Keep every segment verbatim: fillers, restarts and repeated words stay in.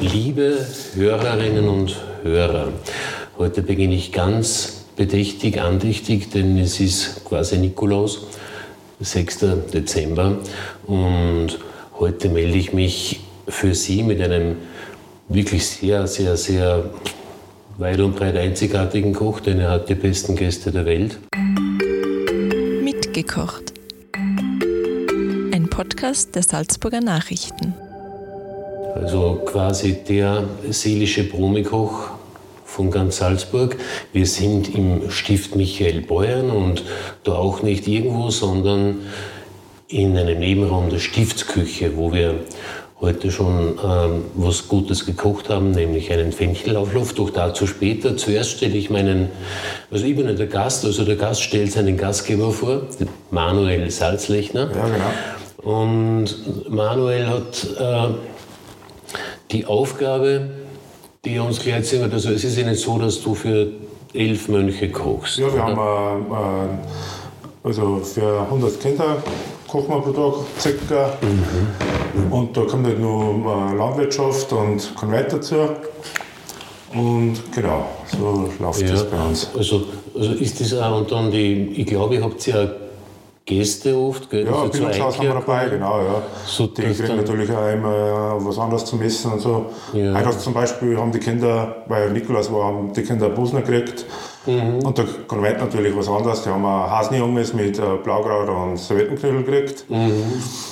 Liebe Hörerinnen und Hörer, heute beginne ich ganz bedächtig, andächtig, denn es ist quasi Nikolaus, sechster Dezember, und heute melde ich mich für Sie mit einem wirklich sehr, sehr, sehr weit und breit einzigartigen Koch, denn er hat die besten Gäste der Welt. Mitgekocht. Ein Podcast der Salzburger Nachrichten. Also quasi der seelische Promikoch von ganz Salzburg. Wir sind im Stift Michael Beuern und da auch nicht irgendwo, sondern in einem Nebenraum der Stiftsküche, wo wir heute schon ähm, was Gutes gekocht haben, nämlich einen Fenchelauflauf, doch dazu später. Zuerst stelle ich meinen, also ich bin ja der Gast, also der Gast stellt seinen Gastgeber vor, Manuel Salzlechner. Ja, genau. Und Manuel hat äh, die Aufgabe, die er uns gleich erzählt hat, also es ist ja nicht so, dass du für elf Mönche kochst. Ja, wir oder? haben äh, also für hundert Kinder kochen wir pro Tag circa. Mhm. Und da kommt halt noch Landwirtschaft und Konvent dazu. Und genau, so läuft ja, das bei uns. Also, also ist das auch, und dann die, ich glaube, ihr habt ja Gäste oft, gell? Ja, Bildungshaus haben wir dabei, genau, ja. So, die kriegen natürlich auch immer was anderes zum Essen und so. Ja. Heute zum Beispiel haben die Kinder, weil Nikolaus war, haben die Kinder Busner gekriegt. Mhm. Und der Konvent natürlich was anderes. Die haben Hasenjunges mit Blaukraut und Servettenknödel gekriegt. Mhm.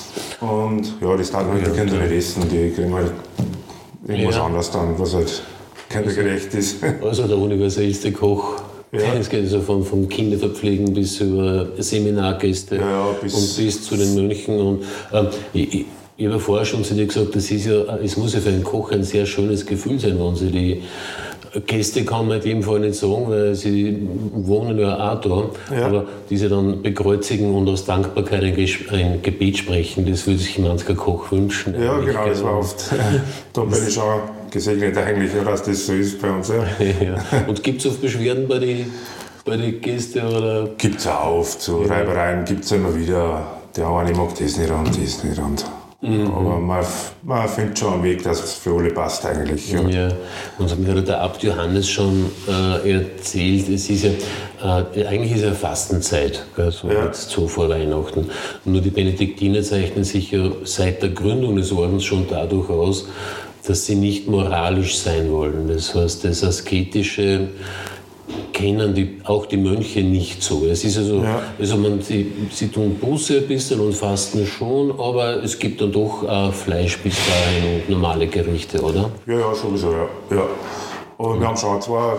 Und ja, das darf halt ja, die Kinder klar. nicht essen. Die kriegen halt irgendwas ja. anderes dann, was halt kindergerecht ist. Also der universellste Koch. Ja. Es geht also von, von Kinderverpflegen bis über Seminargäste ja, ja, bis und bis zu den Mönchen. Und, ähm, ich, ich, ich habe vorher schon zu dir gesagt, das ist ja, es muss ja für einen Koch ein sehr schönes Gefühl sein, wenn sie die Gäste, kann man in dem Fall nicht sagen, weil sie wohnen ja auch da, ja. aber die sie dann bekreuzigen und aus Dankbarkeit ein, Ges- ein Gebet sprechen, das würde sich mancher Koch wünschen. Ja, genau, das war oft. Da bin ich schon gesegnet eigentlich, dass das so ist bei uns. Ja. Ja. Und gibt es oft Beschwerden bei den bei die Gästen? Gibt es auch oft, so ja. Reibereien gibt es immer wieder. Der eine mag das nicht und das nicht. Und mhm. Aber man, man findet schon einen Weg, dass es für alle passt eigentlich. Ja. Ja. Und mir hat der Abt Johannes schon äh, erzählt, es ist ja, äh, eigentlich ist ja Fastenzeit, gell, so ja. jetzt so vor Weihnachten. Nur die Benediktiner zeichnen sich ja seit der Gründung des Ordens schon dadurch aus, dass sie nicht moralisch sein wollen. Das heißt, das Asketische kennen die, auch die Mönche nicht so. Es ist also, ja. also man, sie, sie tun Buße ein bisschen und fasten schon, aber es gibt dann doch äh, Fleisch bis dahin und normale Gerichte, oder? Ja, ja, sowieso, ja. ja. Und mhm. wir haben schon zwei,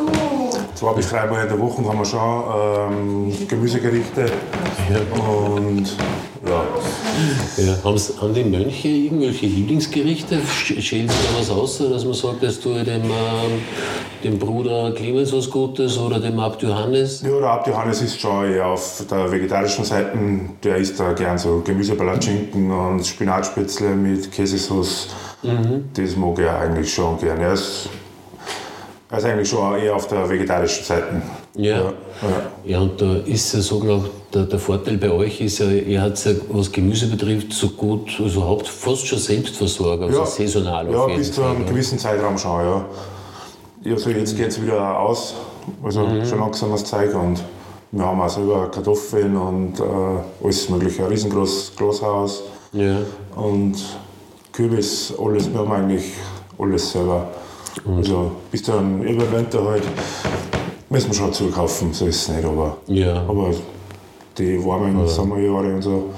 zwei bis drei Mal in der Woche haben wir schon ähm, Gemüsegerichte. Ja. Und ja. Ja, haben die Mönche irgendwelche Lieblingsgerichte? Schälen sie da was aus, dass man sagt, dass du dem, ähm, dem Bruder Clemens was Gutes oder dem Abt Johannes? Ja, der Abt Johannes ist schon eher auf der vegetarischen Seite. Der isst da gern so Gemüsepalatschinken und Spinatspätzle mit Käsesauce. Mhm. Das mag er eigentlich schon gern. Er ist, er ist eigentlich schon eher auf der vegetarischen Seite. Ja. Ja, ja. Ja, und da ist ja so, glaube ich, der, der Vorteil bei euch ist ja, ihr habt ja, was Gemüse betrifft, so gut, also habt fast schon Selbstversorger, also ja. saisonal auf ja, jeden bis zu einem Fall, gewissen Zeitraum schon, ja. Also jetzt geht es wieder aus, also mhm. schon langsam das Zeug, und wir haben auch selber Kartoffeln und äh, alles mögliche, ein riesengroßes Glashaus ja. und Kürbis, alles, wir haben eigentlich alles selber. Mhm. Also bis dann über Winter halt müssen wir schon zukaufen, so ist es nicht, aber, ja. aber die warmen ja. Sommerjahre und so,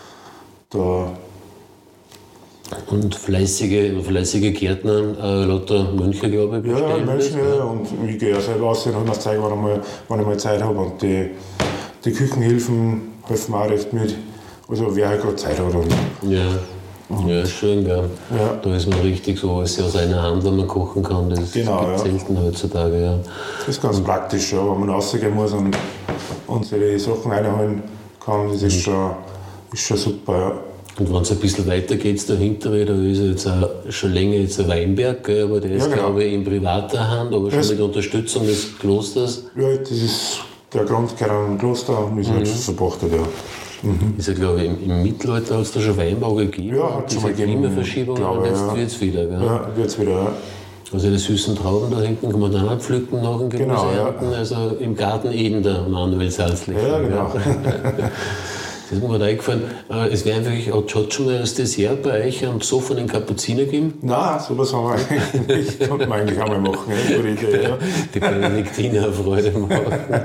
da. Und fleißige, fleißige Gärtner, äh, lauter Mönche, glaube ich, ja, ja, Mönche, ja. Und ich gehe ja selber aus und habe mir das Zeug, wann ich mal, wann ich mal Zeit habe, und die, die Küchenhilfen helfen mir auch recht mit, also wer halt gerade Zeit hat. Und ja. Ja, schön, gell. Ja. Da ist man richtig so alles aus einer Hand, wenn man kochen kann. Das genau, gibt ja. selten heutzutage. Ja. Das ist ganz und praktisch, ja, wenn man rausgehen muss und, und sich die Sachen reinholen kann. Das ist, mhm. schon, ist schon super. Ja. Und wenn es ein bisschen weiter geht, dahinter, da ist jetzt auch schon länger jetzt ein Weinberg, gell, aber der ist, ja, genau. glaube ich, in privater Hand, aber schon das mit Unterstützung des Klosters. Ja, das ist der Grund gehört an Kloster und ist mhm. halt verpachtet, ja. Mhm. Ist ja, glaube ich, im, im Mittelalter hat es da schon Weinbau gegeben. Ja, hat schon mal gegeben. Klimaverschiebung, glaube, jetzt ja. wird es wieder. Gell? Ja, wird es wieder, ja. Also die süßen Trauben da hinten kann man dann auch pflücken nach dem Gemüse Genau, ja. ernten. Also im Garten Eden der Manuel Salzlich. Ja, genau. Das ist mir gerade eingefallen. Es wäre einfach, hat schon mal das Dessert bei euch einen besoffenen Kapuziner gegeben? Nein, sowas haben wir eigentlich nicht. Konnten wir eigentlich auch mal machen. Ja, gute Idee, ja. Die Benediktiner Freude machen.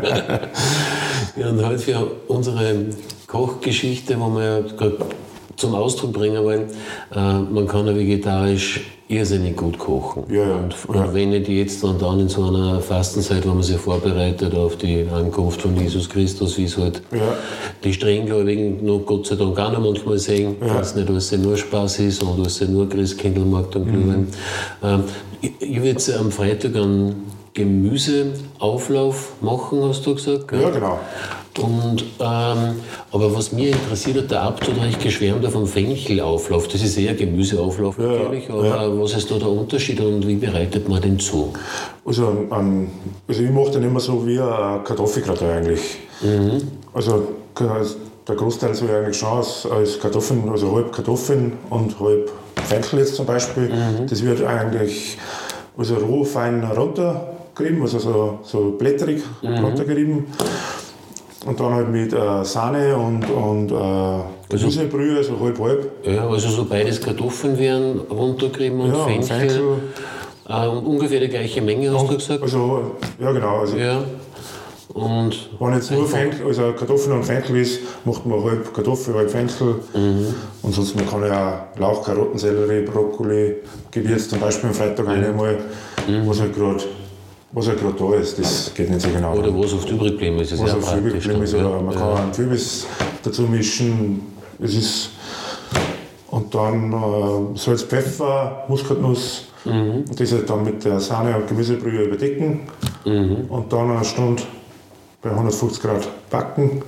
Ja, und halt für unsere Kochgeschichte, wo wir ja gerade zum Ausdruck bringen wollen, äh, man kann ja vegetarisch irrsinnig gut kochen. Ja, ja. Und, und Ja. wenn nicht jetzt und dann in so einer Fastenzeit, wo man sich vorbereitet auf die Ankunft von Jesus Christus, wie es halt Ja. die Strenggläubigen noch Gott sei Dank auch noch manchmal sehen, Ja. wenn es nicht alles nur Spaß ist und alles nur Christkindlmarkt und Glühwein. Ähm, ich ich würde jetzt am Freitag einen Gemüseauflauf machen, hast du gesagt? Gell? Ja, genau. Und, ähm, aber was mich interessiert hat, der Abt hat recht geschwärmt vom Fenchelauflauf. Das ist eher Gemüseauflauf Ja, natürlich, aber ja. was ist da der Unterschied und wie bereitet man den zu? Also, ein, also ich mache den immer so wie ein Kartoffelgratin eigentlich. Mhm. Also der Großteil soll eigentlich schon aus, aus Kartoffeln, also halb Kartoffeln und halb Fenchel jetzt zum Beispiel. Mhm. Das wird eigentlich also roh fein runtergerieben, also so, so blättrig Mhm. runtergerieben. Und dann halt mit äh, Sahne und, und äh, Gemüsebrühe, also halb halb. Ja, also so beides Kartoffeln werden runtergerieben und Ja, und Fenchel. Fenchel. Äh, und ungefähr die gleiche Menge, hast du gesagt? Also, ja genau. Also, Ja. Und wenn jetzt nur Fenchel, also Kartoffeln und Fenchel ist, macht man halb Kartoffel, halb Fenchel. Mhm. Und sonst man kann ja auch Lauch, Karotten, Sellerie, Brokkoli, Gewürz zum Beispiel am Freitag mhm. einmal, Mhm. was halt gerade was halt gerade da ist, das geht nicht so genau. oder was oft übrig geblieben ist, ist was ja auf übrig praktisch. geblieben ist, dann, oder ja. man kann Ja. auch einen Kürbis dazu mischen. Es ist, und dann äh, Salz, Pfeffer, Muskatnuss. Mhm. Und das halt dann mit der Sahne und Gemüsebrühe überdecken. Mhm. Und dann eine Stunde bei hundertfünfzig Grad backen.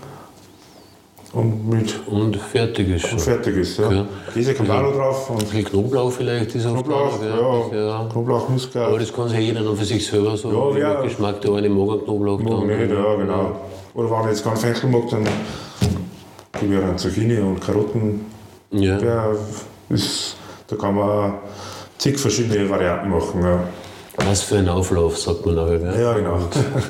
Und mit Und fertig ist schon. und fertig ist. Ja. Ja. Käse kommt auch noch drauf. Und Ein bisschen Knoblauch vielleicht ist oft Knoblauch, auch, ja, ja. Knoblauch, Muskat. Aber das kann sich jeder dann für sich selber so Ja, wie wer- der Geschmack, der eine mag einen Knoblauch. Mag dann- nicht, ja, genau. Oder wenn ich jetzt ganz Fenchel mag, dann gebe ich dann Zucchini und Karotten. Ja. Der ist, da kann man zig verschiedene Varianten machen. Ja, Was für ein Auflauf, sagt man nachher. Gell? ja genau.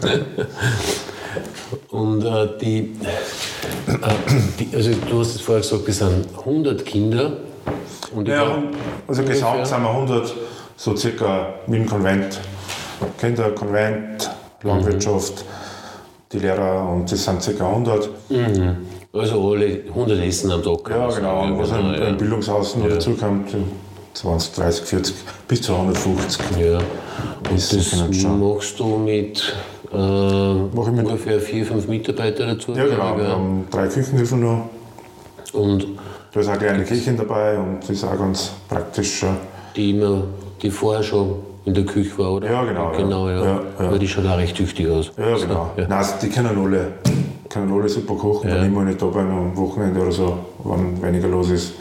Und äh, die, äh, die, also du hast es vorher gesagt, es sind hundert Kinder. Und ich Ja, glaub, also ungefähr- gesamt sind wir hundert, so circa mit dem Konvent. Kinder, Konvent, Landwirtschaft, die Lehrer, und das sind circa hundert. Mhm. Also alle hundert Essen am Tag. kann Ja, man genau. sagen. Und was genau, im, im Bildungshaus noch Ja. dazu kommt, zwanzig, dreißig, vierzig, bis zu hundertfünfzig. Ja. Und Das das können wir schon. machst du mit, äh, Mach ich mit- ungefähr vier, fünf Mitarbeiter dazu? Ja, genau. glaub ich, Wir gell? haben drei Küchenhilfen noch. Und Da ist auch eine kleine Küche dabei und das ist auch ganz praktisch. ja. die immer, die vorher schon in der Küche war, oder? Ja, genau, ja. Genau, ja. Ja, ja. Aber die schaut auch recht tüchtig aus. Ja, genau. Ja. Nein, die können alle, können alle super kochen, Ja. wenn ich mal nicht da bin am Wochenende oder so, wenn weniger los ist.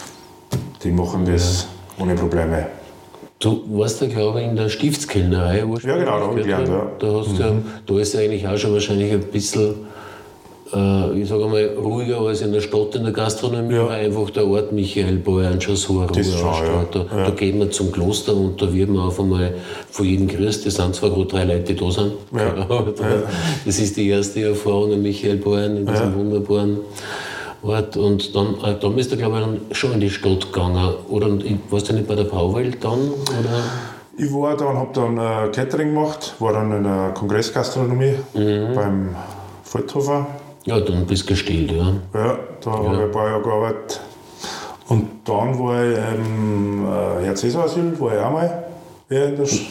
Die machen das ohne Probleme. Du warst ja, glaube ich, in der Stiftskellnerei. Ja, genau, da habe ich gelernt, ja. Da, hast du ja, da ist ja eigentlich auch schon wahrscheinlich ein bisschen, äh, ich sage mal, ruhiger als in der Stadt in der Gastronomie, Ja. weil einfach der Ort Michael Bayern schon so eine Ruhe Das schon, ausstrahlt. ja. Da, Ja. da geht man zum Kloster und da wird man auf einmal von jedem grüßt. Das sind zwar gerade drei Leute, die da sind, Ja. aber da, das ist die erste Erfahrung in Michael Bayern in diesem Ja. wunderbaren Ort. Und dann, äh, dann bist du, glaube ich, dann schon in die Stadt gegangen. Oder warst du nicht bei der Brauwelt dann? Oder? Ich war dann, habe dann äh, Catering gemacht, war dann in der Kongressgastronomie beim Feldhofer. Ja, dann bist du gestillt, ja. Ja, da habe ich ein paar Jahre gearbeitet. Und dann war ich im äh, Herz-Jesu-Asyl, war ich auch mal hier in der Sch-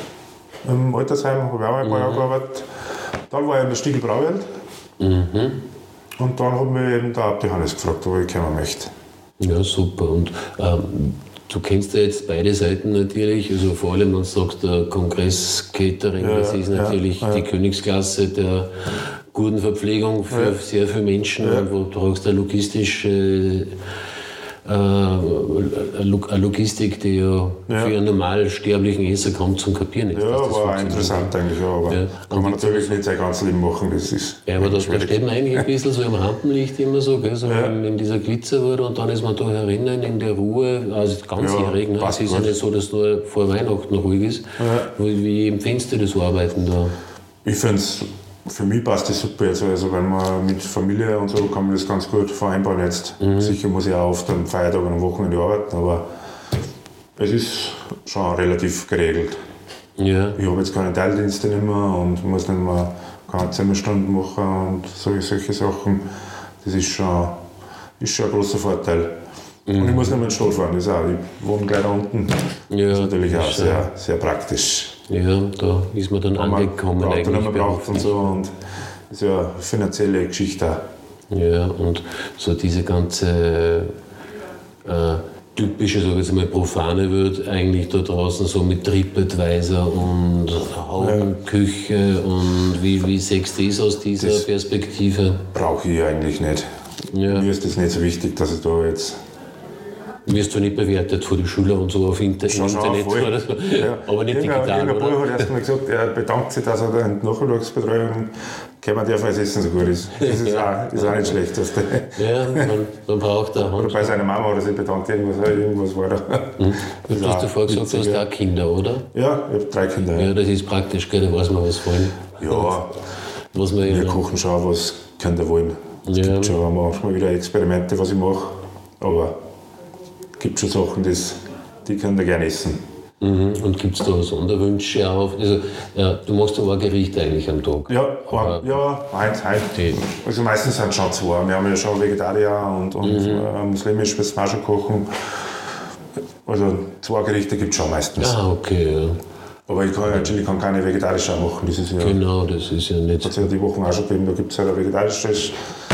im Altersheim, habe ich auch mal ein paar Jahre gearbeitet. Dann war ich in der Stiegel Brauwelt. Mhm. Und dann hat mich eben der Abt Johannes gefragt, ob ich kommen möchte. Ja, super. Und ähm, du kennst ja jetzt beide Seiten natürlich. Also vor allem, wenn du sagst, der Kongress-Catering, Ja, das ist ja, natürlich ja. die Königsklasse der guten Verpflegung für Ja. sehr viele Menschen. Ja. Und wo du brauchst eine logistische eine Logistik, die ja, ja. für einen normalen sterblichen Esser kaum zum Kapieren ist. Ja, war interessant eigentlich, ja, aber ja. kann man natürlich nicht sein ganzes Leben machen. Das ist ja, aber da, da steht man eigentlich ein bisschen so im Rampenlicht immer so, gell, so ja. in, in dieser Glitzerwut und dann ist man da herinnen in der Ruhe, also ganzjährig. Ja, ne? Es ist ja nicht so, dass nur vor Weihnachten ruhig ist. Ja. Wie, wie empfindest du das Arbeiten da? Ich finde es, für mich passt das super jetzt. Also wenn man mit Familie und so kann man das ganz gut vereinbaren jetzt. Mhm. Sicher muss ich auch oft am Feiertag und am Wochenende arbeiten, aber es ist schon relativ geregelt. Ja. Ich habe jetzt keine Teildienste nicht mehr und muss nicht mehr keine Zimmerstunden machen und solche, solche Sachen. Das ist schon, ist schon ein großer Vorteil. Mhm. Und ich muss nicht mehr in den Stadt fahren, das auch. Ich wohne gleich da unten. Ja, das ist natürlich auch sehr, sehr praktisch. Ja, da ist man dann man angekommen. Man braucht man braucht und so und das ist ja eine finanzielle Geschichte auch. Ja, und so diese ganze äh, typische, sag ich jetzt mal, profane wird eigentlich da draußen so mit TripAdvisor und Haubenküche ja. und wie, wie sechst du das aus dieser das Perspektive? Brauche ich eigentlich nicht. Ja. Mir ist das nicht so wichtig, dass ich da jetzt... Wirst du nicht bewertet von den Schülern und so auf Inter schon, Internet schon, oder so, ja. aber nicht Irgende, digital, oder? Der Bruder hat erst mal gesagt, er bedankt sich, dass er da in die Nachmittagsbetreuung kommen darf, weil das Essen so gut ist. Das ist, ja. auch, ist auch nicht schlecht. Dass der ja, man, man braucht da Oder bei seiner Mama hat er sich bedankt, irgendwas, irgendwas war da. Mhm. Du hast du vorher gesagt, du hast auch Kinder, oder? Ja, ich habe drei Kinder. Ja, das ist praktisch, gell? Da weiß man, was wollen. Ja, was wir ja kochen schon, was Kinder wollen. Es ja. gibt schon manchmal wieder Experimente, was ich mache, aber es gibt schon Sachen, das, die Kinder gerne essen. Mhm. Und gibt es da Sonderwünsche auf? Also, ja, du machst aber ein Gericht eigentlich am Tag. Ja, aber, ja eins, eins. Also meistens sind es schon zwei. Wir haben ja schon Vegetarier und, und mhm. äh, muslimisch müssen wir auch schon kochen. Also zwei Gerichte gibt es schon meistens. Ah, okay, ja. Aber ich kann, ja, ich kann keine vegetarische auch machen. Das ist ja, genau, das ist ja nicht... Hat es ja die Wochen auch schon gegeben, da gibt es halt ein vegetarisches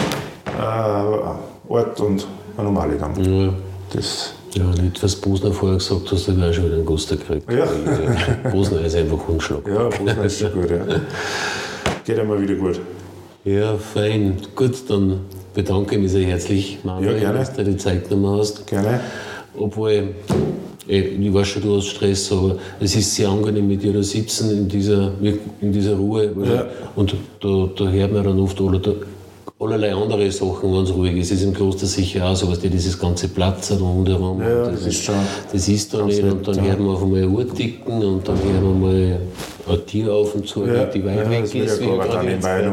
äh, Ort und eine normale dann. Ja. Das ja, nicht, was Bosner vorher gesagt hast, da wäre schon wieder ein Guster gekriegt. Ja. Bosner ist einfach unschlagbar. Ja, Bosner ist schon gut, ja. Geht einmal wieder gut. Ja, fein. Gut, dann bedanke ich mich sehr herzlich, Manuel, ja, dass du dir die Zeit genommen hast. Gerne. Obwohl, ich weiß schon, du hast Stress, aber es ist sehr angenehm, mit dir da sitzen in dieser, in dieser Ruhe. Ja. Und da, da hört man dann oft, oder da, allerlei andere Sachen, wenn es ruhig ist. Es ist im Kloster sicher auch so, was dir dieses ganze Platz rundherum. Ja, das, das ist schon. Das ist da nicht. Und dann hört man auf einmal eine Uhr ticken und dann hört man mal ein Tier auf und zu, ja, die weit ja, weg ist. Ja, dann jetzt, ja.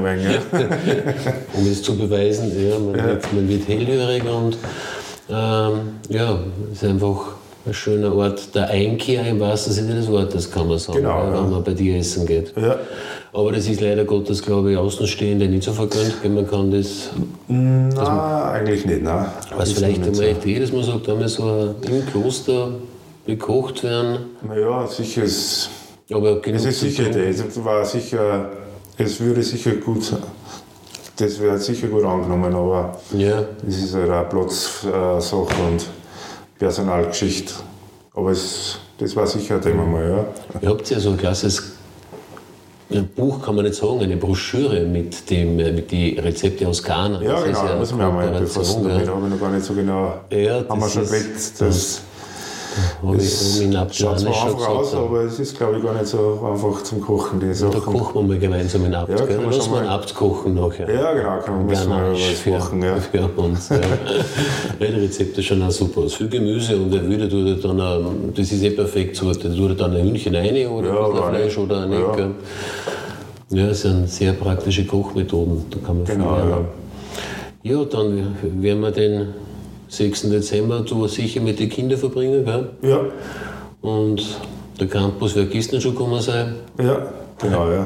Um es zu beweisen, ja, man, ja. Wird, man wird hellhörig und ähm, ja, es ist einfach ein schöner Ort der Einkehr im wahrsten Sinne des Wortes, kann man sagen, genau, wenn ja. man bei dir essen geht. Ja. Aber das ist leider Gottes, glaube ich, Außenstehende nicht so vergönnt, wenn man kann das... Nein, eigentlich nicht, nein. Was vielleicht einmal eine Idee, dass man sagt, da muss so im Kloster bekocht werden. Naja, sicher ist... Aber es ist sicher Idee, es war sicher... Es würde sicher gut sein. Das wäre sicher gut angenommen, aber ja. Das ist halt eine Platzsache und Personalgeschichte. Aber es, das war sicher ein Thema mal, ja. Ihr habt ja so ein klassisches ein Buch, kann man nicht sagen, eine Broschüre mit dem mit die Rezepte aus Ghana. Ja, das genau, ist ja müssen wir auch mal befassen damit, habe ich noch gar nicht so genau... Ja, haben wir schon geredet, das... Habe ich in schaut zwar einfach aus, aber es ist, glaube ich, gar nicht so einfach zum Kochen. Die Sachen. Da kochen wir mal gemeinsam in Abt. Ja, da lassen wir einen Abt kochen nachher. Ja, genau, kann man mal was machen. Ja. Für uns. Ja. Die Rezepte schauen auch super aus. Viel Gemüse und er würde tut dann, ein, das ist eh perfekt so, der tut dann ein Hühnchen rein oder ja, ein Fleisch oder ein Eck. Ja. Ja, das sind sehr praktische Kochmethoden. Da kann man genau, viel lernen. Ja. Ja, dann werden wir den sechsten Dezember du sicher mit den Kindern verbringen, gell? Ja. Und der Campus wird gestern schon gekommen sein. Ja, genau, ja.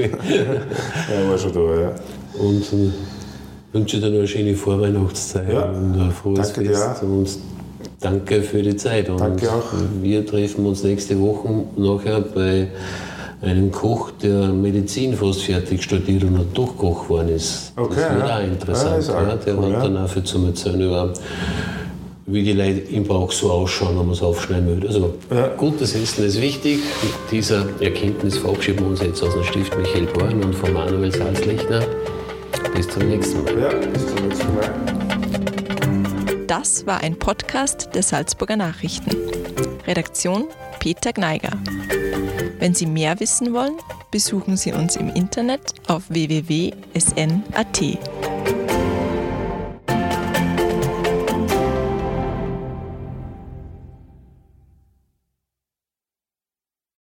Er war schon da, ja. Und äh, wünsche dir noch eine schöne Vorweihnachtszeit ja. und ein frohes danke Fest. Dir. Und danke für die Zeit. Und danke auch. Wir treffen uns nächste Woche nachher bei einem Koch, der Medizin fast fertig studiert und hat doch Koch geworden ist. Okay, das wird ja. auch interessant. Ja, ja. Der cool, hat ja. dann auch viel zu erzählen über, wie die Leute im Bauch so ausschauen, wenn man es aufschneiden will. Also ja. gutes Essen ist wichtig. Mit dieser Erkenntnis verabschieden wir uns jetzt aus dem Stift Michael Born und von Manuel Salzlechner. Bis zum nächsten Mal. Ja, bis zum nächsten Mal. Das war ein Podcast der Salzburger Nachrichten. Redaktion Peter Gneiger. Wenn Sie mehr wissen wollen, besuchen Sie uns im Internet auf w w w punkt s n punkt a t.